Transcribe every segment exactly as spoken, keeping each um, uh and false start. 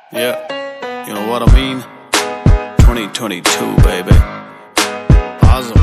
Yeah, you know what I mean? twenty twenty-two, baby. Awesome.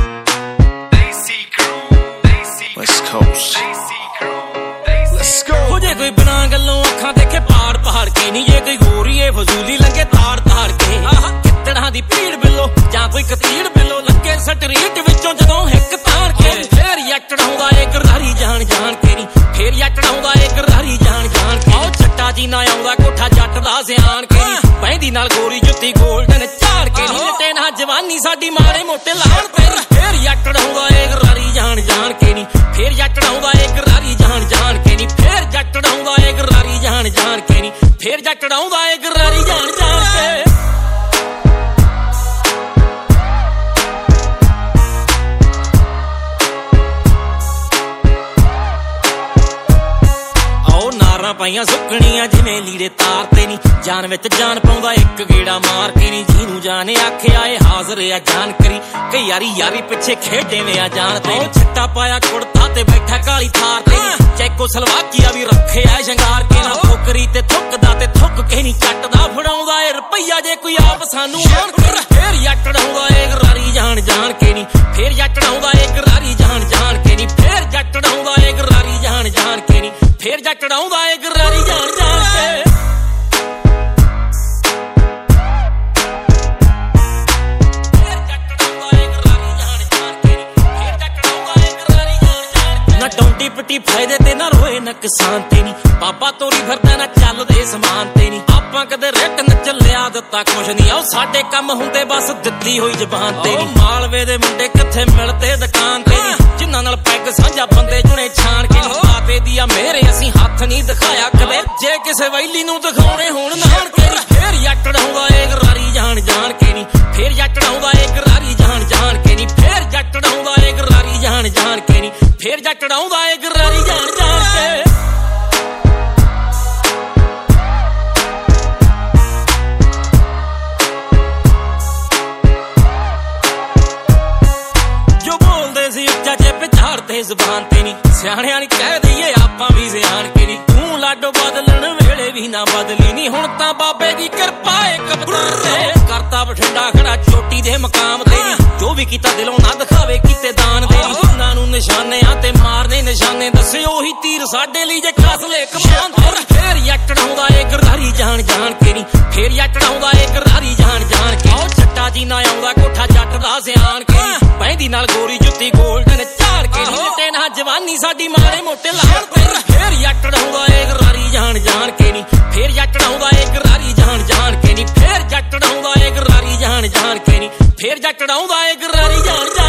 West Coast. Let's go. हो जे कोई बिना गल्लों अखां देखे पहाड़ पहाड़ के नहीं, जे कोई गोरी है फजूली लंगे ताड़ ताड़ के कितड़ा दी भीड़ बिलो जां कोई कतीड़ बिलो लगे स्ट्रीट विचों जदों हिक ताड़ के फेर यकड़ हुंदा एक रारी जान जान के नहीं, फेर यकड़ हुंदा एक रारी जान जान के ओ छट्टा जी ना आउंदा कोठा जट दा सियाण के पैंदी नाल गोरी जुत्ती गोल्डन झाड़ के नहीं लटे ना जवानी साडी मारे मोटे लाण तेरी फेर यकड़ हुंदा एक रारी जान जान के नहीं, फेर यकड़ हुंदा एक रारी जान जान के नहीं, फेर जट आउंदा एक रारी जान जान के नहीं, फेर जट आउंदा एक रारी जान जान के पाइया सुकनिया जिवें लीड़े तारते नी जान विच जान पाउंदा एक गेड़ा मार के नी जीनू जाने आखे आए हाजिर आ जान करी कई यारी यारी पिछे खेडे में आ जानते छट्टा पाया कुड़ता ते बैठा काली थार ते चेको सलवाकिया भी रखे आ शंगार के ना ठोकरी ते थुकदा ते थुक के नी चटदा फड़ाउंदा ए रुपया जे कोई आप सानू आण के फेर यटड़ाउंदा एक रारी जान जान के नी, फेर यटड़ाउंदा एक रारी जान जान के नी, फेर यटड़ाउंदा एक रारी जान जान के नी, फेर जटड़ाउंदा एक रारी जान जान के ना डोंटी पट्टी फायदे ते ना रोए ना किसान ते नी बाबा तोरी फिरदा ना चलदे समान ते नी आपां कदे रिट न चलिया दित्ता कुछ नहीं आओ साडे कम हुंदे बस दित्ती होई जबान ते नी मालवे दे मुंडे किथे मिलदे दुकान ते नी जिन्हां नाल पैग सांझा बंदे जुने छाण के नी बाते दिया मेरे असीं हत्थ नहीं दिखाया कदे जे किसे वैली नूं दिखाउणे होण नाण के नी फेर यटड़ाउंदा एक रारी जान जान के नी, फेर यटड़ाउंदा एक रारी जान जान के नी, फेर यटड़ाउंदा एक रारी जान जान के नी, फेर जटड़ाउंदा एक रारी जान जान के जो बोलदे सी उच्चा जे झाड़ते जुबान ते नी सियाणियां नी कह दईए आपां भी सियाण के नी तूं लाडो बदलण वेले भी ना बदली नी हुण तां बाबे दी किरपा ए कबूतर ते करता बठिंडा खड़ा चोटी दे मकाम ते नी जो भी कीता दिलों ना दिखावे कीते दान दे नी उन्हां नूं निशाने आ ते मारने निशाने दस्से ओही तीर साडे लई जे खसले कमान ते फेर यटड़ाउंदा एक रारी जान जान के नी, फेर यटड़ाउंदा एक रारी जान जान के ओ छट्टा जी ना आउंदा कोठा जट दा सियाण के नी पैंदी नाल गोरी जुत्ती गोल्डन झाड़ के नी लटे ना जवानी साडी मारे मोटे लाण ते फेर यटड़ाउंदा एक रारी जान जान के नी, फेर यटड़ाउंदा एक रारी जान जान के नी, फेर जटड़ाउंदा एक रारी जान जान के नी, फेर जटड़ाउंदा एक रारी जान जान